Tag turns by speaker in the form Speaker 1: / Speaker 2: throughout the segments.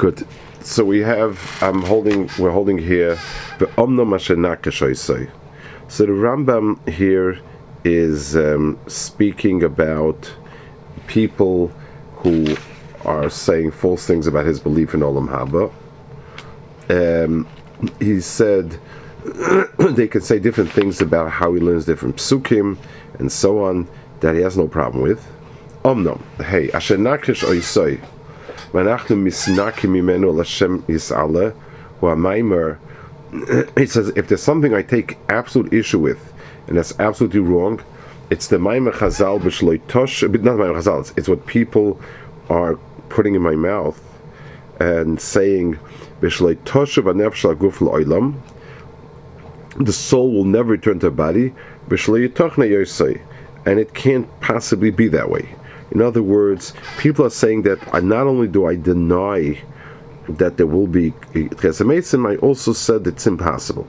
Speaker 1: Good. So we're holding here the Omno Mashenakashoisai. So the Rambam here is speaking about people who are saying false things about his belief in Olam Haba. He said they can say different things about how he learns different psukim and so on that he has no problem with. Omnom, hey, asher nakish oisoi, manachnu misnakim imenu l'Hashem yis'aleh, hu ha-maimer. He says, if there's something I take absolute issue with, and that's absolutely wrong, it's the Maimer Chazal b'shloi tosh, not Maimer Chazal, it's what people are putting in my mouth and saying, b'shloi tosh v'nefesh l'guf l'olam, the soul will never return to the body, b'shloi yitochne yosei, and it can't possibly be that way. In other words, people are saying that not only do I deny that there will be Chesed Mason, I also said it's impossible.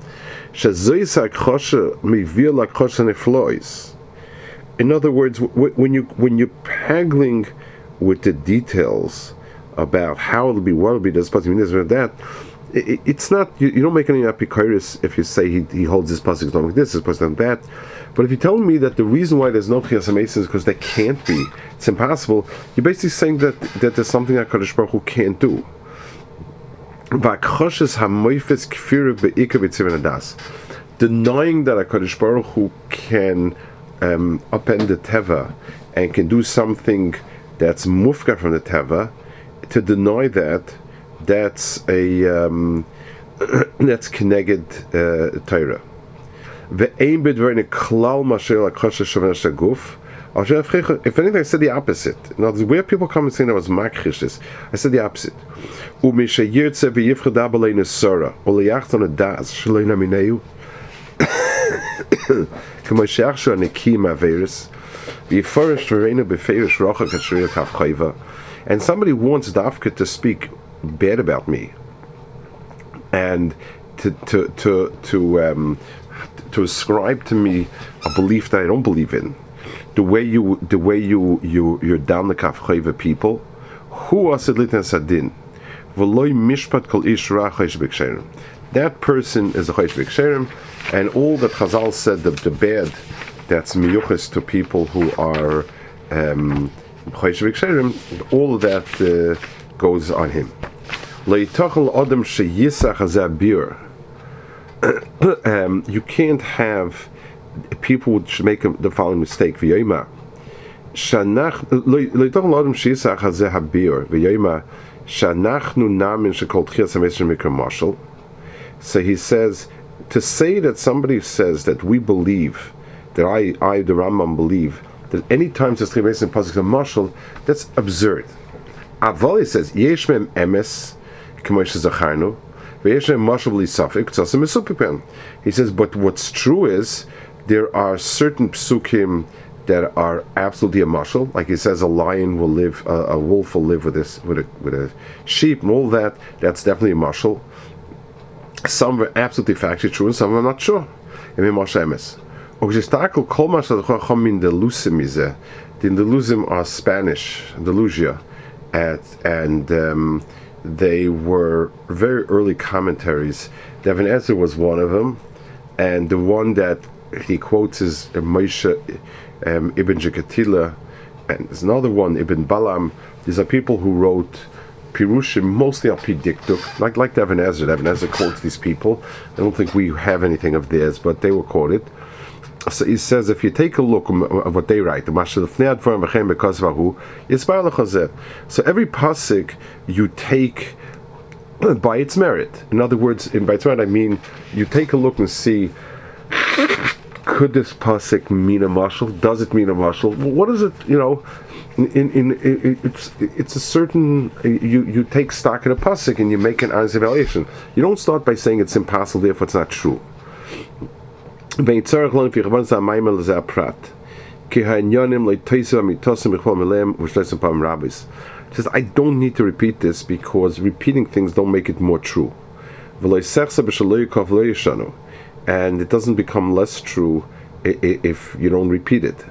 Speaker 1: In other words, when you're haggling with the details about how it'll be, what it'll be, this supposed to be this or that, it's not, you don't make any apikoris if you say he holds his pasuk like this, his pasuk like that. But if you're telling me that the reason why there's no Chesed Mason is because there can't be, it's impossible, you're basically saying that there's something that HaKadosh Baruch Hu can't do. Denying that HaKadosh Baruch Hu can upend the Teva and can do something that's mufka from the Teva, to deny that's a that's Keneged Torah. If anything, I said the opposite. In other words, where people come and say that was makrish, I said the opposite. And somebody wants Dafka to speak bad about me and to ascribe to me a belief that I don't believe in. The way you're down the Kaf Chayva people, who asid litan sadin, v'loy mishpat kol ish ra chaysh b'ksherim. That person is a chaysh b'ksherim, and all that Chazal said, the bad, that's miyuches to people who are chaysh b'ksherim, all of that goes on him. Leitachal adam sheyisach hazeh. You can't have people would make the following mistake. V'yoyma leitachal adam sheyisach hazeh habir v'yoyma shanachnu namin shekol tchias hameishim mikra mashal. So he says, to say that somebody says that we believe, that I the Rambam believe, that any time says Tchias Hameishim pasuk a mashal, that's absurd. Aval, he says, yesh mem emes k'mosh zacharnu, v'yesh mem mashal b'li safek tzasem mesupipen. He says, but what's true is there are certain psukim that are absolutely a mashal, like he says, a lion will live, a wolf will live with a sheep, and all that. That's definitely a mashal. Some are absolutely factually true, and some are not sure. The Deluzim are Spanish, Delusia, and they were very early commentaries. Devin Ezra was one of them, and the one that he quotes is Moshe Ibn Jekatila, and there's another one, Ibn Balam. These are people who wrote Pirushim, mostly al pi dikduk, like Devin Ezra. Devin Ezra quotes these people. I don't think we have anything of theirs, but they were quoted. So he says, if you take a look at what they write, so every pasuk you take by its merit. In other words, by its merit I mean you take a look and see, could this pasuk mean a mashal? Does it mean a mashal? What is it? It's a certain. You take stock in a pasuk and you make an honest evaluation. You don't start by saying it's impossible, therefore it's not true. It says, I don't need to repeat this because repeating things don't make it more true. And it doesn't become less true if you don't repeat it.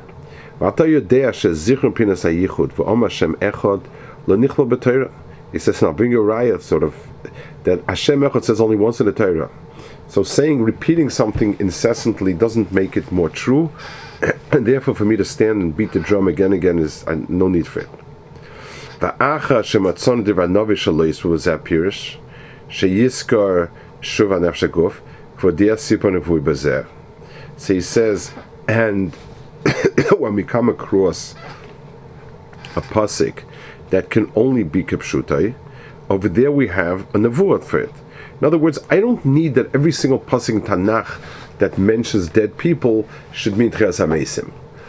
Speaker 1: He says, "Now bring your raya," sort of, that Hashem Echad says only once in the Torah. So repeating something incessantly doesn't make it more true, and therefore for me to stand and beat the drum again is no need for it. Va'acha shematzon divrei hanavi shelo yisrael was that pirish, sheyiskar shuv hanefesh haguf k'vodei sipon nevui bazer. So he says, and when we come across a pasuk that can only be kipshutai, over there we have a nevuah for it. In other words, I don't need that every single pasuk in Tanakh that mentions dead people should mean Tchias HaMeisim.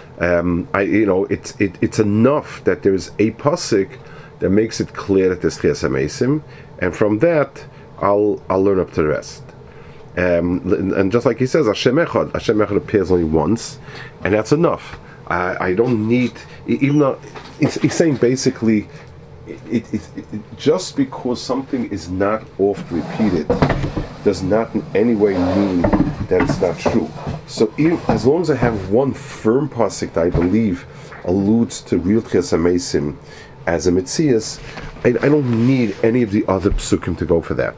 Speaker 1: It's enough that there's a pasuk that makes it clear that there's Tchias HaMeisim, and from that I'll learn up to the rest. And just like he says, Hashem Echad appears only once, and that's enough. I don't need, even though he's saying basically, just because something is not oft repeated does not in any way mean that it's not true. So as long as I have one firm pasuk that I believe alludes to real Tchias HaMeisim as a Metzias, I don't need any of the other psukim to go for that.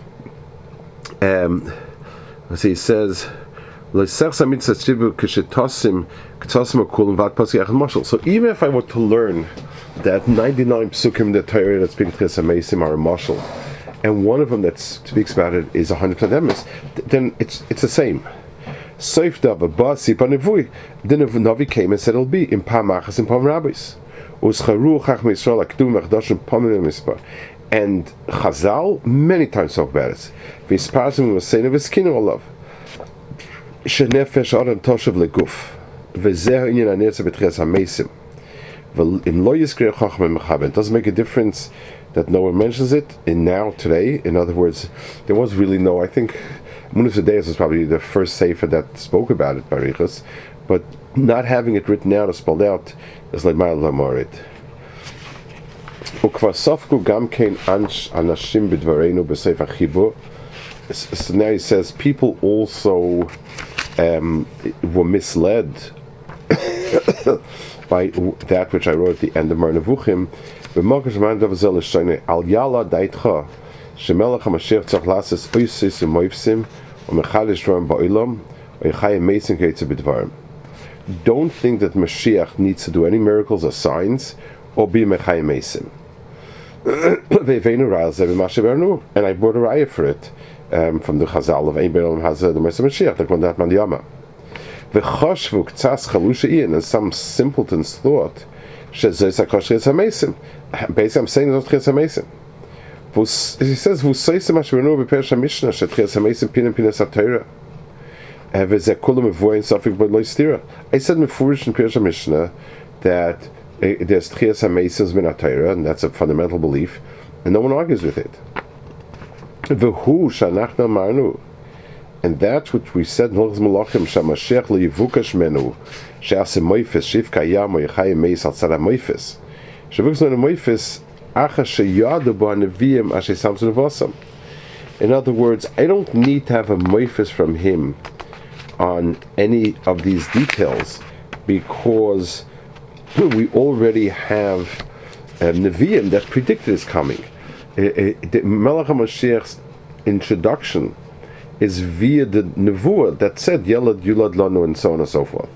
Speaker 1: So he says, so even if I were to learn that 99 psukim in the Torah that speak Tchias HaMeisim are a mashal, and one of them that speaks about it is 100% emes, then it's the same. Soif dava ba sipa nevui. Then if Navi came and said it'll be in pa machas in pa rabbis. Uscharu chach meisrael akdum mechdashim pamin mispar. And Chazal many times talk about it. V'isparsim v'seinu v'skinu olav. Shenefesh adam toshav leguf. V'zeh inyan anerza b'tchias HaMeisim. V'im lo yizkir chacham mechaben. It doesn't make a difference that no one mentions it today. In other words, there was really no, I think Munif Zedeus was probably the first sefer that spoke about it, Barichas, but not having it written out or spelled out is like Ma'al Lamorit. Ukvasofku gamkein anashim b'dvareinu b'seif achibur. So now he says people also were misled by that which I wrote at the end of Mar Nevuchim. Al yala daitcha shemelech hamashiach tzarich lasos oisis u'moifsim u'mechalish dvarim ba'olam u'yachayim meisim keitzer b'dvarim. Don't think that Mashiach needs to do any miracles or signs or be mechayim meisim. And I brought a raya for it from the Chazal of Ein Ben Olam Hazeh the Mesa Mashiach that one that man yama. V'choshvu k'tzas chalusha ian, and some simpletons thought shezos hakosh Tchias HaMeisim. Basically, I'm saying it's not Tchias HaMeisim. He says v'soisim asherenu b'perish HaMishnah shetchias HaMeisim pinim pinas HaTorah v'zeh kulam mevoyin safik b'lo yistira. I said mefurish in Perish HaMishnah that there's Tchias HaMeisim min HaTorah, and that's a fundamental belief, and no one argues with it. V'hu shanachna marnu, and that's what we said in Hilchos Malachim, Shamashiach leyivukash menu she'aseh moifes shivka yam oichayim meis al tzad ha-moifes shevukas menu moifes acha sheyadu bo ha-neviim asher samson v'osam. In other words, I don't need to have a moifes from him on any of these details because we already have Nevi'im that predicted his coming. The Melech HaMashiach's introduction is via the Nevuah that said Yelad Yulad Lanu and so on and so forth.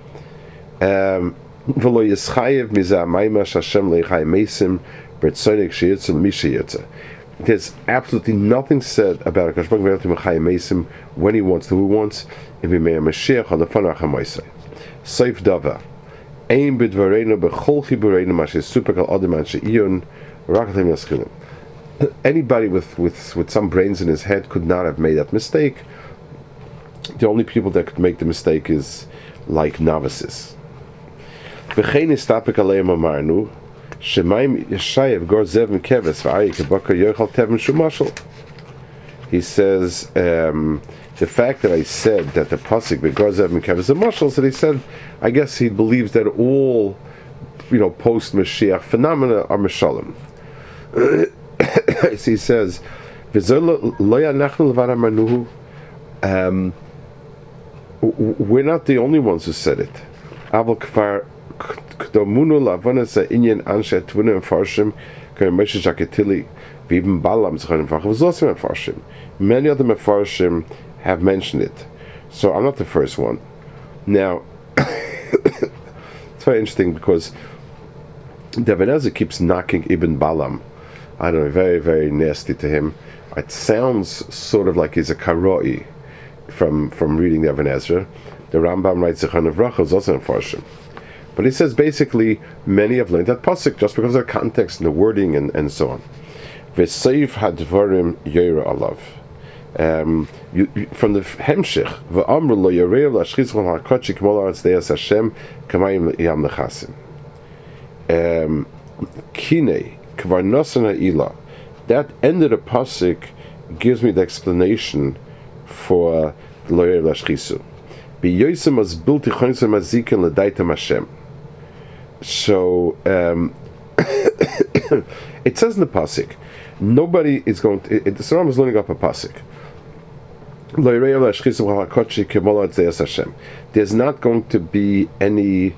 Speaker 1: V'lo yischayev mizah ma'ima sh'Hashem le'chayim meisim b'tzonik she'yitzel mishayitzel. There's absolutely nothing said about HaKadosh Baruch Hu mechayim meisim when he wants to, who wants, and v'mei HaMashiach on the fanach HaMoisei. Seif Dava. Ein b'dvareinu b'chol chibureinu ma she'supek al adam an she'iyun rakatem yaschilim. Anybody with some brains in his head could not have made that mistake. The only people that could make the mistake is like novices. V'chein istapek aleim amarnu shemayim yeshayev gor zev mikeves v'ayik b'kar yochal tevim shumashal. He says the fact that I said that the pasuk b'gor zev mikeves is a mashal, so he said I guess he believes that all post Mashiach phenomena are mashalim. So he says, we're not the only ones who said it. Moshe Shaketili, even Balaam Zechanim V'Achim was also Mefarshim. Many other Mefarshim have mentioned it, so I'm not the first one. Now, it's very interesting because the Even HaEzer keeps knocking Ibn Balaam. I don't know, very, very nasty to him. It sounds sort of like he's a karoi from reading the Even HaEzer. The Rambam writes Zechanim V'Achim is also Mefarshim. But he says basically many have learned that pasuk just because of the context and the wording and so on. V'seif hadvarim yoyra alav. From the Hemshich, v'amru lo yorev lashchis chol hakotchi k'mol haaretz de'as Hashem k'mayim yam nechasim. Kinei kvar nosan ha'ila. That end of the pasuk gives me the explanation for lo yorev lashchisu. B'yoysim as bilti chonisem mazikin l'daitam Hashem. So it says in the pasuk, nobody is going to. The Saram is learning up a pasuk. There's not going to be any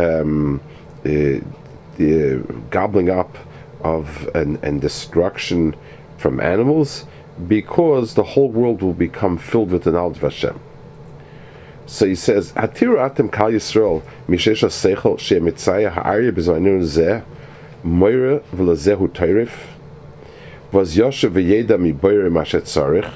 Speaker 1: gobbling up of and destruction from animals, because the whole world will become filled with the knowledge of Hashem. So he says, "Hatiru atem kal Yisrael mishesh haseichel she'emitzayah ha'arya b'zmaninu zeh moira v'lezehu toirif v'az yoshev v'yeda miboire mashet tzarich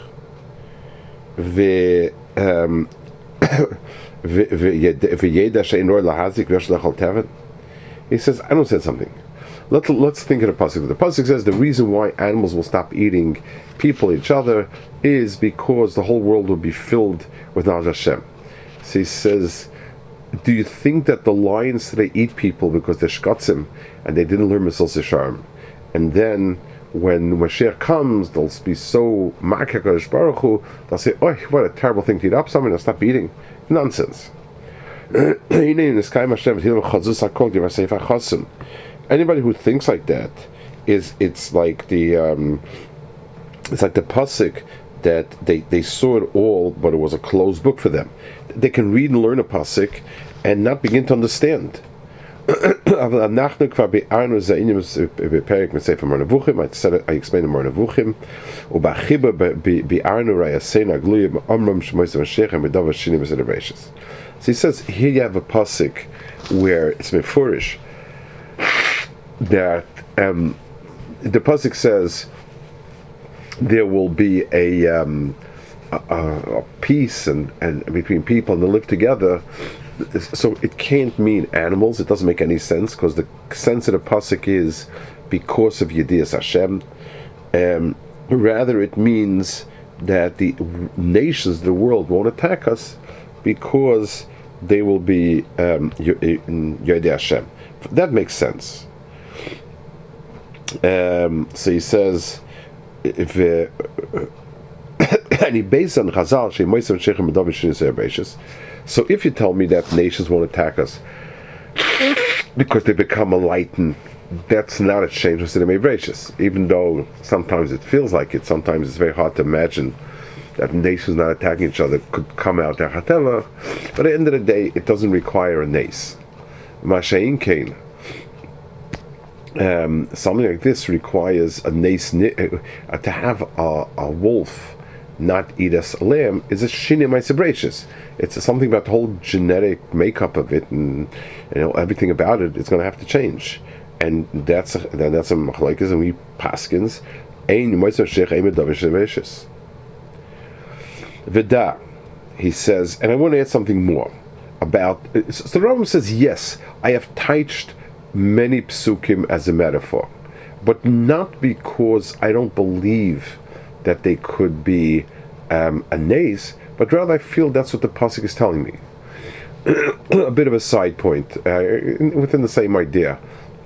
Speaker 1: v'yeda she'inor lahazik v'yosh lechol tevet." He says, I don't say something. Let's think of the pasuk. The pasuk says the reason why animals will stop eating people, each other, is because the whole world will be filled with knowledge of Hashem. So he says, do you think that the lions today eat people because they're shkatzim and they didn't learn Mesil Sisharm? And then when Mashiach comes, they'll be so makar HaKadosh Baruch Hu, they'll say, oh, what a terrible thing to eat up someone, they'll stop eating. Nonsense. Anybody who thinks like that it's like the pasuk that they saw it all, but it was a closed book for them. They can read and learn a pasuk and not begin to understand. I explained the Moreh Nevuchim. So he says here you have a pasuk where it's mefurish that the pasuk says there will be a peace and between people and they live together. So it can't mean animals. It doesn't make any sense, because the sense of the pasuk is because of Yedias Hashem. Rather, it means that the nations of the world won't attack us because they will be Yedei Hashem. That makes sense. So he says, if and he based on Chazal, so if you tell me that nations won't attack us because they become enlightened, that's not a change of Siddur Meirachos. Even though sometimes it feels like it, sometimes it's very hard to imagine that nations not attacking each other could come out there, but at the end of the day, it doesn't require a nace. Masha'in Kain. Something like this requires a nace. To have a wolf not eat a lamb is a Shinei Ma'aseh Bereishis. It's something about the whole genetic makeup of it, and everything about it. It's going to have to change, and that's a machlokes, and we paskins ein Ma'aseh Shech ein Medavish Bereishis. V'da, he says, and I want to add something more about. So the Rambam says, yes, I have touched many psukim as a metaphor, but not because I don't believe that they could be a nace, but rather I feel that's what the pasuk is telling me. A bit of a side point within the same idea.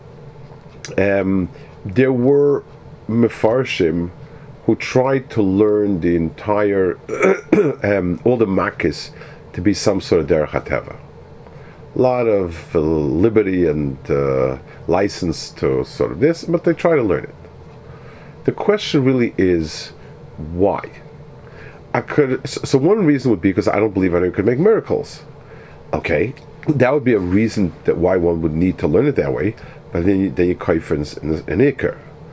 Speaker 1: There were mefarshim who tried to learn the entire all the makkis to be some sort of derech hateva. A lot of liberty and license to sort of this, but they try to learn it. The question really is, why? So one reason would be because I don't believe anyone could make miracles. Okay, that would be a reason that why one would need to learn it that way, but then you kaifer in Iker.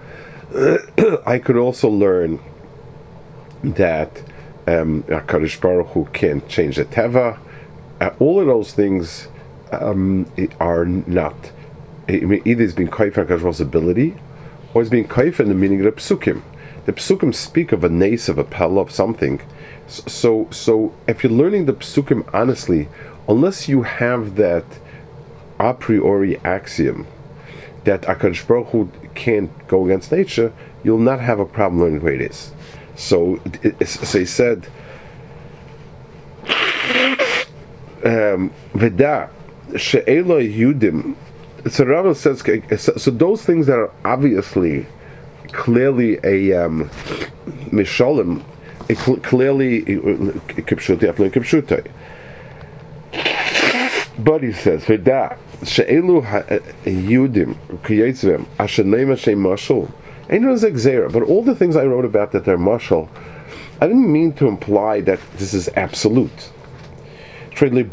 Speaker 1: I could also learn that HaKadosh Baruch Hu can't change the teva. All of those things are not. I mean, either it's being kaif on HaKadosh Baruch Hu's ability, or it's being kaif in the meaning of the psukim. The psukim speak of a nace, of a pella, of something. So if you're learning the psukim honestly, unless you have that a priori axiom that HaKadosh Baruch Hu can't go against nature, you'll not have a problem learning the way it is. So he said, Veda she'elo yudim. So Rambam says, so those things that are obviously, clearly a mishalim, clearly kipshutai. But he says, Veda she'elu yudim kiyetzvem asher neima shem mashal. Ain't no zera. But all the things I wrote about that they're mashal, I didn't mean to imply that this is absolute. That no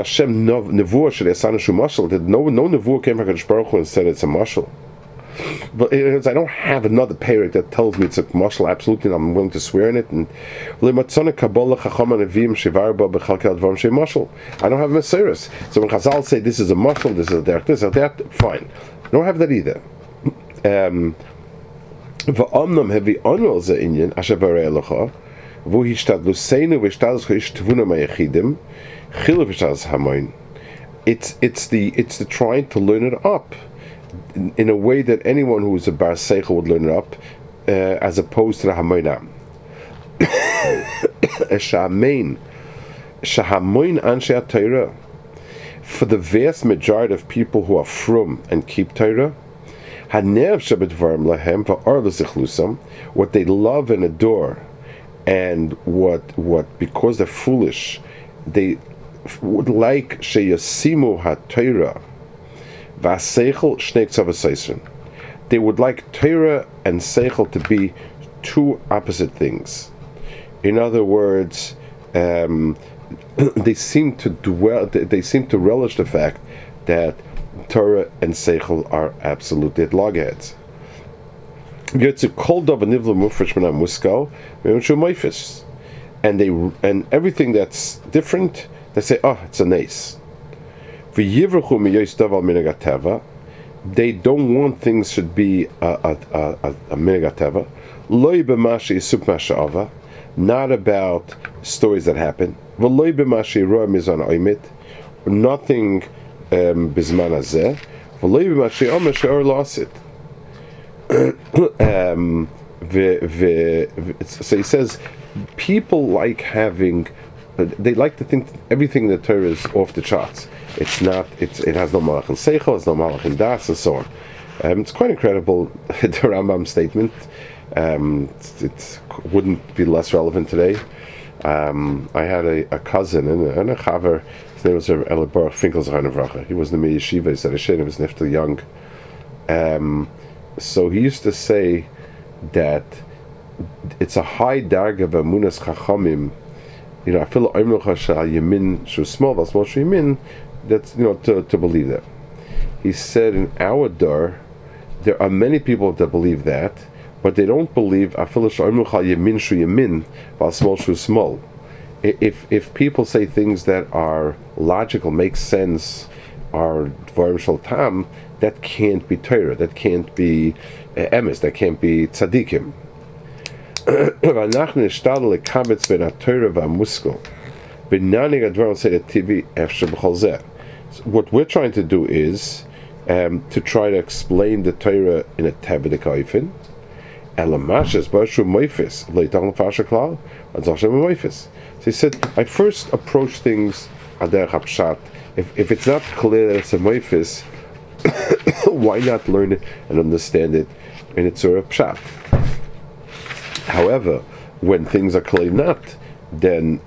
Speaker 1: nevuah came from HaKadosh Baruch Hu and said it's a mashal. But I don't have another parak that tells me it's a mashal absolutely, and I'm willing to swear in it. And I don't have Mesiris. So when Chazal say this is a mashal, this is that, fine. I don't have that either. V'omnam hevi onol ze inyan asher varei elocha v'hu hishtadluseinu v'hishtadlus hishtavuna mayachidim chilu v'hishtadlus hamoin. It's the trying to learn it up in a way that anyone who is a bar seichel would learn it up, as opposed to the hamoinam. Shahamein anshe Torah. For the vast majority of people who are frum and keep Torah, what they love and adore, and what because they're foolish, they would like sheyasimu ha-Torah v'aseichel shnei ktsav. They would like Torah and seichel to be two opposite things. In other words, they seem to relish the fact that Torah and Seichel are absolutely at logheads. And everything that's different, they say, oh, it's a nace. They don't want things should be a minagateva. Not about stories that happen. Nothing bizman hazeh, v'lo b'mashe omer she'or losit. So he says, people like having, they like to think everything in the Torah is off the charts. It's not. It has no malach in seichel, it's no malach in das, and so on. It's quite incredible. The Rambam statement. It wouldn't be less relevant today. I had a cousin and a chaver. His name was Eli Baruch Finkelstein. He was in the yeshiva. He said Hashem, he was nifta young. So he used to say that it's a high darga of emunas chachamim. I feel oimrocha shal yamin shu small, that's small shu yamin. That's to believe that. He said in our dar, there are many people that believe that, but they don't believe afilu oimrocha yamin shu yamin, while small shu small. If people say things that are logical, make sense, are dvarim shel tam, that can't be Torah, that can't be emes, that can't be tzaddikim. What we're trying to do is to try to explain the Torah in a tavidik oifin. So he said, I first approach things ader hapshat. If it's not clear that it's a moifis, why not learn it and understand it in its sort of pshat? However, when things are clearly not, then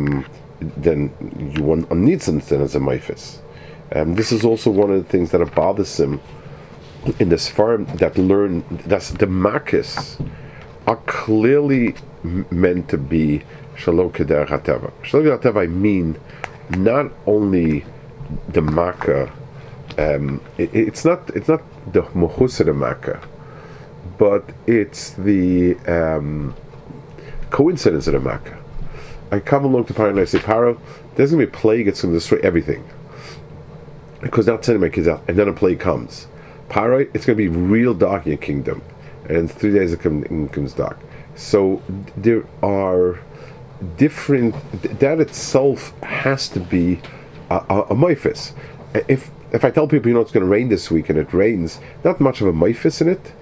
Speaker 1: you need to understand as a moifis. This is also one of the things that are bothersome in this farm that learn that the makkos are clearly meant to be shalom keder hateva. Shalom keder hateva, I mean not only the makkah. It's not the mohus of the makkah, but it's the coincidence of the Makkah. I come along to Paro and I say, Paro, there's going to be a plague, it's going to destroy everything. Because not sending my kids out, and then a plague comes. Paro, it's going to be real dark in your kingdom. And in 3 days it comes dark. So there are different, that itself has to be a moifis. If I tell people, it's going to rain this week and it rains, not much of a moifis in it.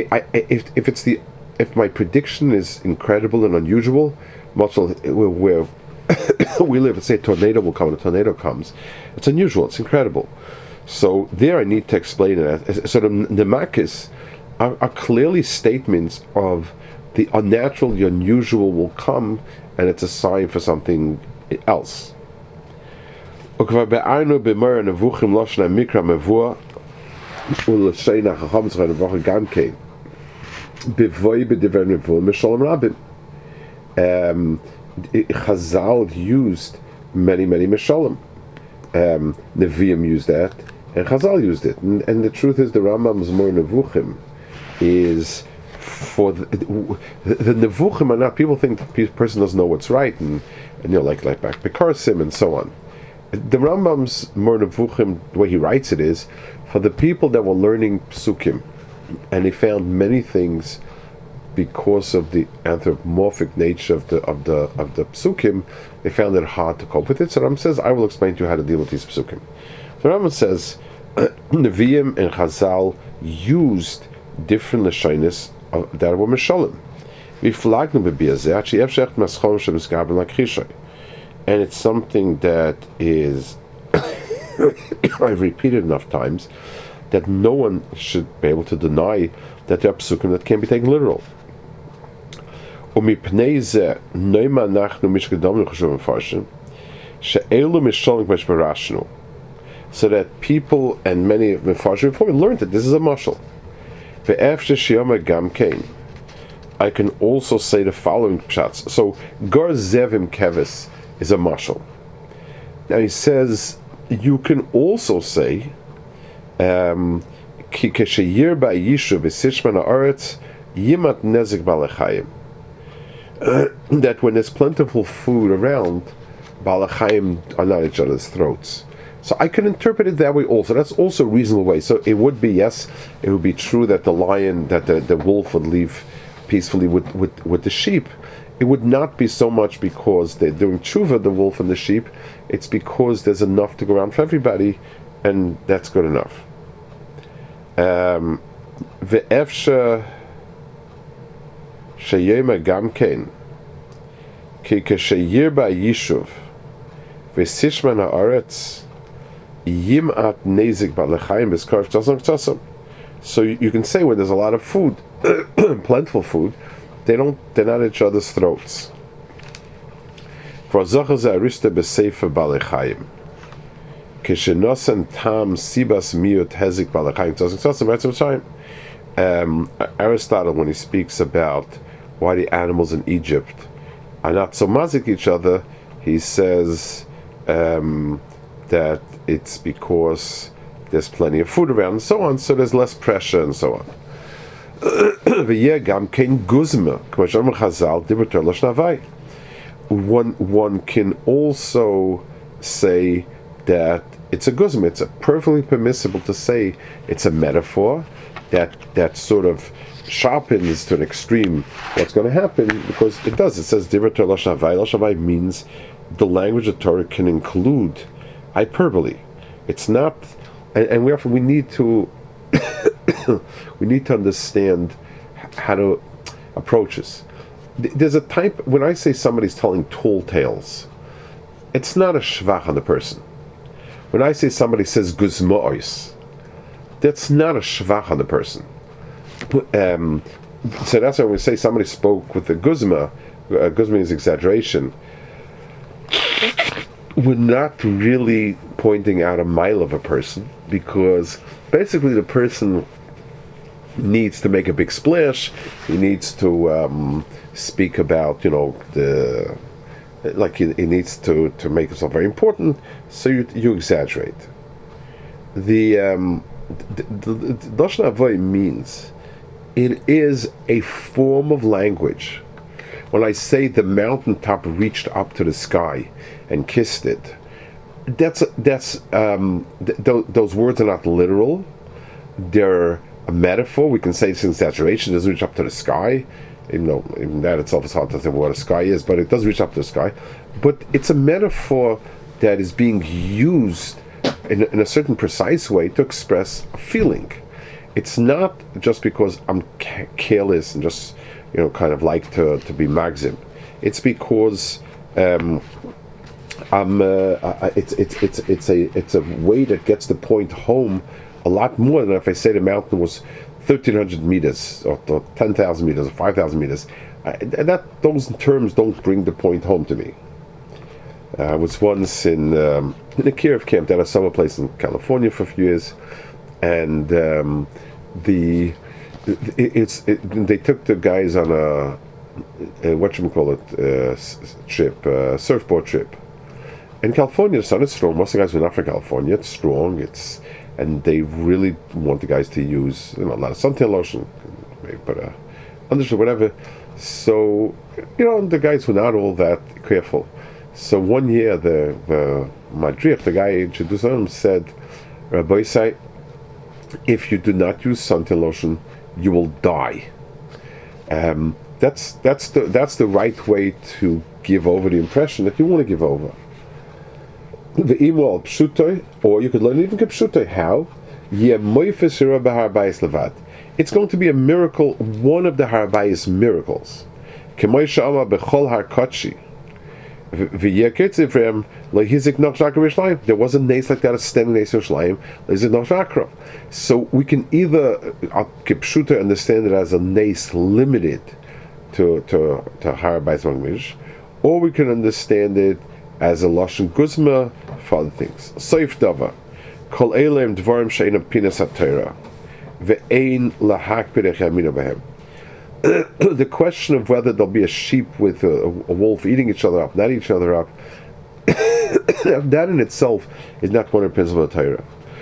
Speaker 1: If my prediction is incredible and unusual, much where we live, say a tornado will come and a tornado comes, it's unusual, it's incredible. So there I need to explain it. So the makis are clearly statements of the unnatural, the unusual will come, and it's a sign for something else. Chazal used many mishalim. Nevi'im used that, and Chazal used it. And the truth is, the Rambam's more Nevuchim is for the Nevuchim are not. People think the person doesn't know what's right, and like back Bekarsim and so on. The Rambam's more Nevuchim, the way he writes it is for the people that were learning Psukim, and they found many things because of the anthropomorphic nature of the psukim, they found it hard to cope with it. So Rambam says, I will explain to you how to deal with these psukim. So Rambam says, Nevi'im and Chazal used different lashonis that were mishalim. And it's something that is, I've repeated enough times, that no one should be able to deny that there are psukim that can't be taken literal. So that people and many of Mefarshim before we learned that this is a mashal. I can also say the following pshatz. So Gar Zevim Kevis is a mashal. Now he says you can also say Ki keshayir ba'yishuv v'sishman ha'aretz yimat nezik balachayim. That when there's plentiful food around, balachayim are not at each other's throats. So I can interpret it that way also. That's also a reasonable way. So it would be, yes, it would be true that the lion, that the wolf would leave peacefully with the sheep. It would not be so much because they're doing tshuva, the wolf and the sheep. It's because there's enough to go around for everybody, and that's good enough. Ve'efsha sheyema gamkein ki keshayir ba'yishuv ve'sishman ha'aretz yimat nezik ba'lechayim b'skarf tzasam tzasam. So you can say when there's a lot of food, plentiful food, they're not at each other's throats. For zachar ze'arista b'seifa ba'lechayim Kishenosan tam sibas miut hezik balachayim tzasam. Aristotle, when he speaks about why the animals in Egypt are not so mazik each other, he says that it's because there's plenty of food around and so on, so there's less pressure and so on. One can also say that it's a guzma. It's perfectly permissible to say it's a metaphor that sort of sharpens to an extreme what's going to happen, because it does. It says Dibur Torah Lashavai. Lashavai means the language of Torah can include hyperbole. It's not, and we need to we need to understand how to approach this. There's a type, when I say somebody's telling tall tales, it's not a shvach on the person. When I say somebody says guzma'os, that's not a shvach on the person. So that's why when we say somebody spoke with the guzma, guzma is exaggeration, we're not really pointing out a mile of a person, because basically the person needs to make a big splash. He needs to speak about, he needs to make himself very important, so you exaggerate. The Lashon Avoy means It is a form of language. When I say the mountaintop reached up to the sky and kissed it, those words are not literal. They're a metaphor. We can say it's an exaggeration. It doesn't reach up to the sky, even that itself is hard to say what a sky is, but it does reach up to the sky. But it's a metaphor that is being used in a certain precise way to express a feeling. It's not just because I'm careless and just kind of like to be magzim. It's because it's a way that gets the point home a lot more than if I say the mountain was 1,300 meters or 10,000 meters or 5,000 meters. Those terms don't bring the point home to me. I was once in a Kiruv camp at a summer place in California for a few years, and they took the guys on a surfboard trip. In California, the sun is strong. Most of the guys were not from California. It's strong. And they really want the guys to use a lot of suntan lotion, but undershirt, whatever. So the guys were not all that careful. So one year, the madrich, the guy introduced them, said, "Rabbi say, if you do not use suntan lotion, you will die." That's the right way to give over the impression that you want to give over. The email pshutoy, or you could learn even pshutoy. How? It's going to be a miracle, one of the Harabayis miracles. There was a nace like that, a standing nace in Yerushalayim. So we can either kipshuta understand it as a nace limited to Harabayis Magmish, or we can understand it as a lashon guzma for other things. Soif dava, kol elem dvarim she'ena pinas haTorah, ve'ein lahak pirech yamina behem. The question of whether there'll be a sheep with a wolf eating each other up, not each other up, that in itself is not one of the principles of Torah.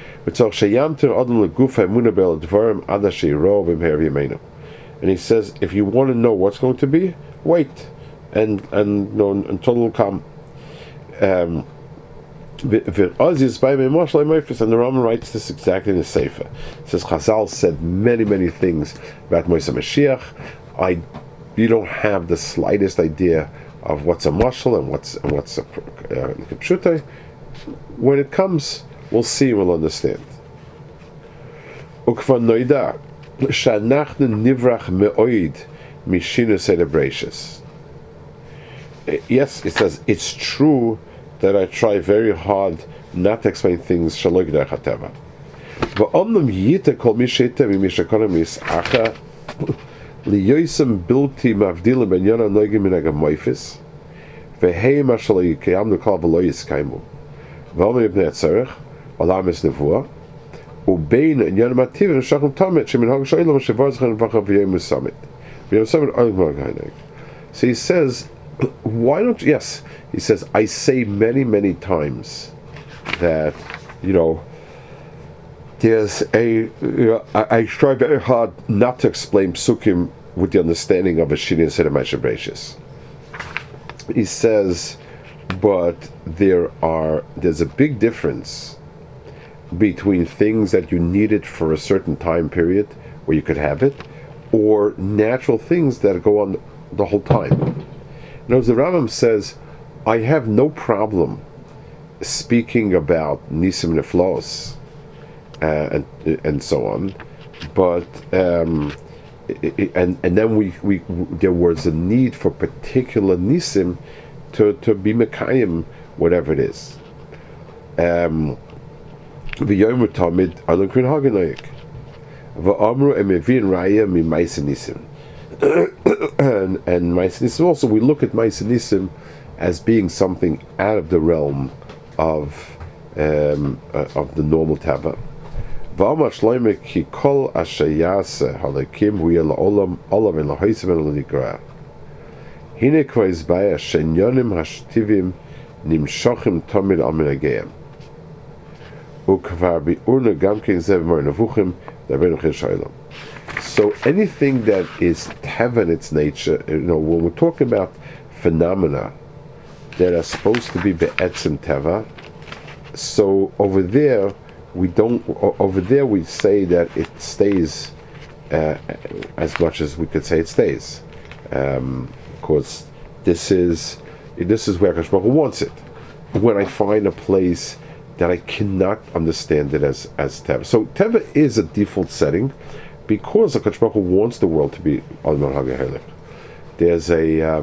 Speaker 1: And he says, if you want to know what's going to be, wait, and until it'll come. And the Rambam writes this exactly in the Sefer. It says Chazal said many things about Moshe Mashiach. You don't have the slightest idea of what's a mashal and what's a pshutai. When it comes, we'll see and we'll understand. Yes, it says it's true that I try very hard not to explain things shaloi g'derech hateva. V'omnam yita kol mishita v'mishakonim yisacha liyoisem bilti mavdilim ben yona noigim minag moifis v'hei ma shaloi yikayamnu kol v'lo yiskaymu v'omnam yibnei atzarech olam es nevuah ubein en yona mativ v'shachim tamet shemin hog shoylam shevar zchen v'chav v'yom musamit olim v'agayneg. So he says, why don't you, yes, he says, I say many times that, there's I try very hard not to explain psukim with the understanding of a shini instead of Mashabrachis. He says, but there's a big difference between things that you needed for a certain time period where you could have it, or natural things that go on the whole time. Now, the Rambam says, I have no problem speaking about Nisim Neflos and so on, but and then we there was a need for particular Nisim to be Mekayim, whatever it is. V'yom Tamid Alon Krin Hagenoik v'amru emevin raya mi Ma'aser Nisim. And Ma'aser Nisim also, we look at Ma'aser Nisim as being something out of the realm of the normal tava. V'amar shloime ki kol asher yaseh halakim hu yeh la'olam olav en lahoysev en l'nigrah. Hine kvar yizbayah shenyonim hashtivim nimshochim tomid al minageyim. Ukvar bi'urna gam kein zeh v'mar nevuchim d'Rabbeinu Chil Shalom. So anything that is teva in its nature, when we're talking about phenomena that are supposed to be be'etzim teva, so over there we say that it stays as much as we could say it stays. Of course, this is where Akash Baruch Hu wants it. When I find a place that I cannot understand it as teva, so teva is a default setting because Akash Baruch Hu wants the world to be al manhag. There's a I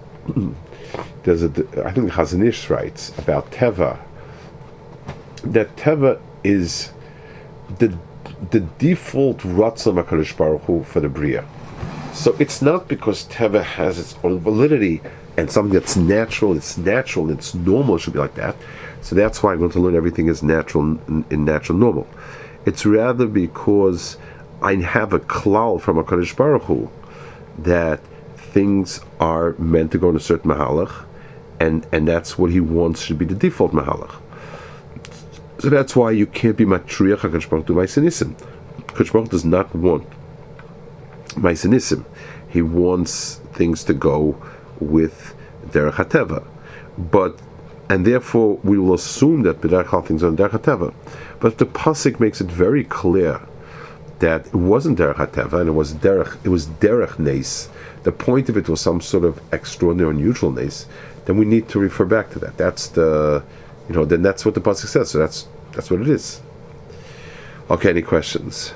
Speaker 1: think Chazon Ish writes about teva, that teva is the default ratzon HaKadosh Baruch Hu for the Bria. So it's not because teva has its own validity and something that's natural, it's normal, it should be like that. So that's why I'm going to learn everything is natural in natural normal. It's rather because I have a klal from HaKadosh Baruch Hu that things are meant to go in a certain mahalach, and that's what he wants should be the default mahalach. So that's why you can't be matriach HaKadosh Baruch Hu Ma'aseh Nisim. HaKadosh Baruch Hu does not want Ma'aseh Nisim. He wants things to go with Derech HaTeva. And therefore we will assume that B'derech Kal things are on Derech HaTeva. But the Pasuk makes it very clear that it wasn't Derech HaTeva, and it was Derech Nes. The point of it was some sort of extraordinary, unusual Nes. Then we need to refer back to that. That's then that's what the Pasuk says. So that's what it is. Okay, any questions?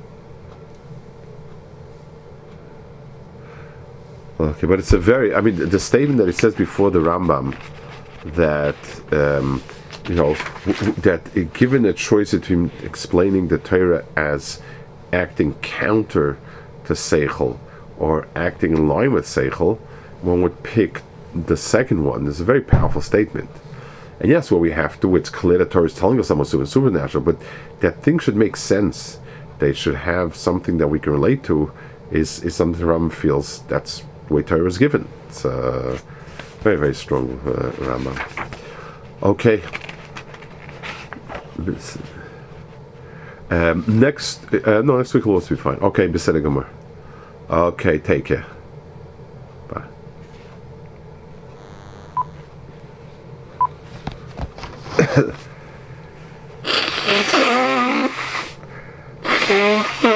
Speaker 1: Okay, but it's the statement that it says before the Rambam that that given a choice between explaining the Torah as acting counter to Seichel or acting in line with Seichel, one would pick the second one. It's a very powerful statement. And yes, what we have to, it's clear that Torah is telling us something supernatural, but that things should make sense. They should have something that we can relate to, is something the Rambam feels that's the way Torah is given. It's a very, very strong Rambam. Okay. Next week will also be fine. Okay, Beseder Gemara. Okay, take care. Bye.